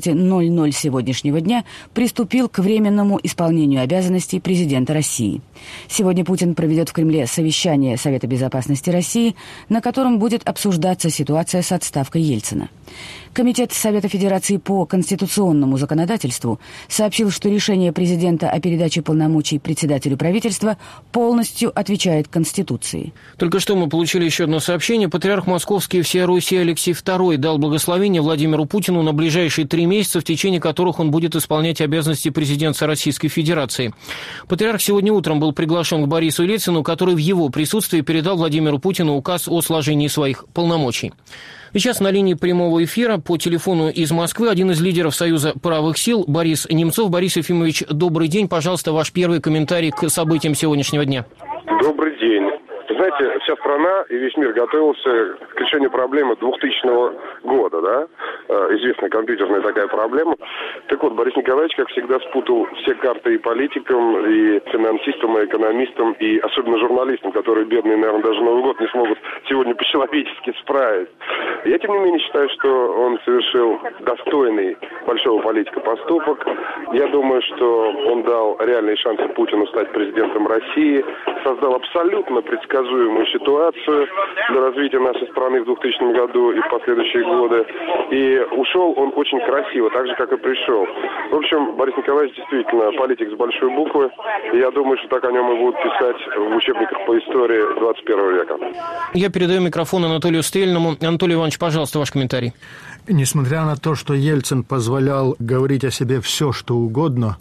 12:00 сегодняшнего дня приступил к временному исполнению обязанностей президента России. Сегодня Путин проведет в Кремле совещание Совета безопасности России, на котором будет обсуждаться ситуация с отставкой Ельцина. Комитет Совета Федерации по конституционному законодательству сообщил, что решение президента о передаче полномочий председателю правительства полностью отвечает Конституции. Только что мы получили еще одно сообщение. Патриарх Московский и всея Руси Алексий II дал благословение Владимиру Путину на ближайшие 3 месяца, в течение которых он будет исполнять обязанности президента Российской Федерации. Патриарх сегодня утром был приглашен к Борису Ельцину, который в его присутствии передал Владимиру Путину указ о сложении своих полномочий. Сейчас на линии прямого эфира по телефону из Москвы один из лидеров Союза правых сил Борис Немцов. Борис Ефимович, добрый день. Пожалуйста, ваш первый комментарий к событиям сегодняшнего дня. Добрый день. Знаете, вся страна и весь мир готовился к решению проблемы 2000 года, да? Известная компьютерная такая проблема. Так вот, Борис Николаевич, как всегда, спутал все карты и политикам, и финансистам, и экономистам, и особенно журналистам, которые, бедные, наверное, даже Новый год не смогут сегодня по-человечески справить. Я, тем не менее, считаю, что он совершил достойный большого политика поступок. Я думаю, что он дал реальные шансы Путину стать президентом России, создал абсолютно предсказуемую ситуацию для развития нашей страны в 2000 году и в последующие годы. И ушел он очень красиво, так же, как и пришел. В общем, Борис Николаевич действительно политик с большой буквы. И я думаю, что так о нем и будут писать в учебниках по истории 21 века. Я передаю микрофон Анатолию Стрельному. Анатолий Иванович, пожалуйста, ваш комментарий. Несмотря на то, что Ельцин позволял говорить о себе все, что угодно,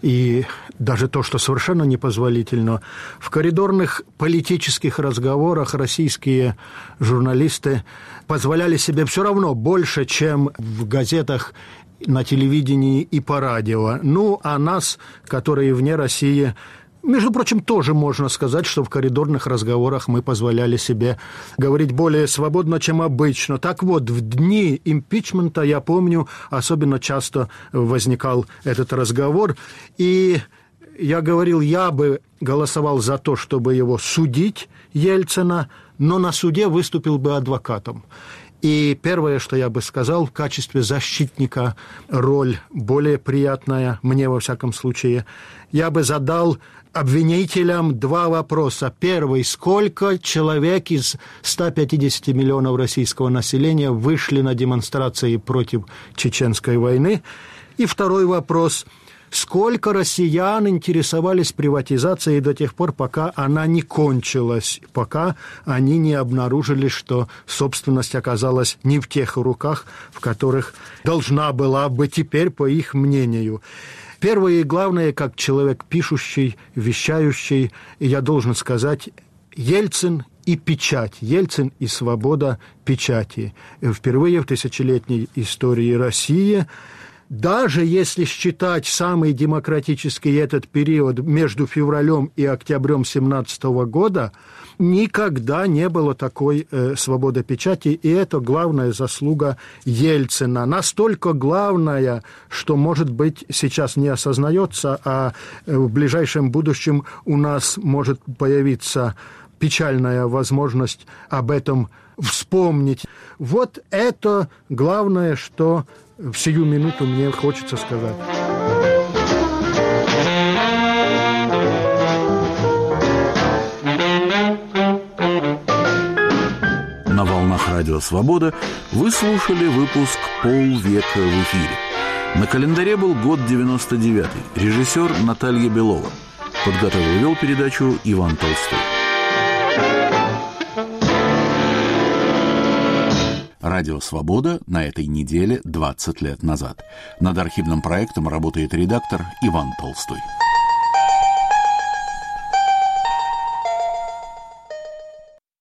и даже то, что совершенно непозволительно, в коридорных политических разговорах российские журналисты позволяли себе все равно больше, чем в газетах, на телевидении и по радио. Ну, а нас, которые вне России, между прочим, тоже можно сказать, что в коридорных разговорах мы позволяли себе говорить более свободно, чем обычно. Так вот, в дни импичмента, я помню, особенно часто возникал этот разговор, и я говорил, я бы голосовал за то, чтобы его судить, Ельцина, но на суде выступил бы адвокатом. И первое, что я бы сказал, в качестве защитника роль более приятная, мне во всяком случае, я бы задал обвинителям 2 вопроса. Первый, сколько человек из 150 миллионов российского населения вышли на демонстрации против Чеченской войны? И второй вопрос, сколько россиян интересовались приватизацией до тех пор, пока она не кончилась, пока они не обнаружили, что собственность оказалась не в тех руках, в которых должна была быть теперь, по их мнению. Первое и главное, как человек пишущий, вещающий, я должен сказать, Ельцин и печать, Ельцин и свобода печати. Впервые в тысячелетней истории России, даже если считать самый демократический этот период между февралем и октябрем 1917 года, никогда не было такой свободы печати, и это главная заслуга Ельцина. Настолько главная, что, может быть, сейчас не осознается, а в ближайшем будущем у нас может появиться печальная возможность об этом вспомнить. Вот это главное, что в сию минуту мне хочется сказать. На волнах Радио Свобода вы слушали выпуск «Полвека в эфире». На календаре был год 99-й. Режиссер Наталья Белова. Подготовил и вел передачу Иван Толстой. Радио «Свобода» на этой неделе 20 лет назад. Над архивным проектом работает редактор Иван Толстой.